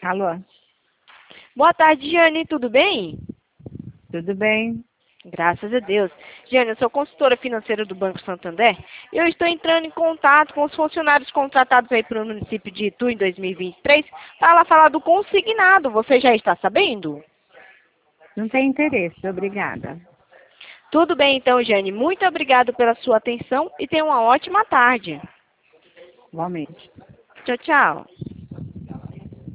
Alô, Boa tarde, Jane, tudo bem? tudo bem? Graças a Deus. Jane, eu sou consultora financeira do Banco Santander e eu estou entrando em contato com os funcionários contratados aí para o município de Itu em 2023 para falar do consignado. Você já está sabendo? Não tem interesse, obrigada. Tudo bem então, Jane. Muito obrigada pela sua atenção e tenha uma ótima tarde. Igualmente. Tchau, tchau.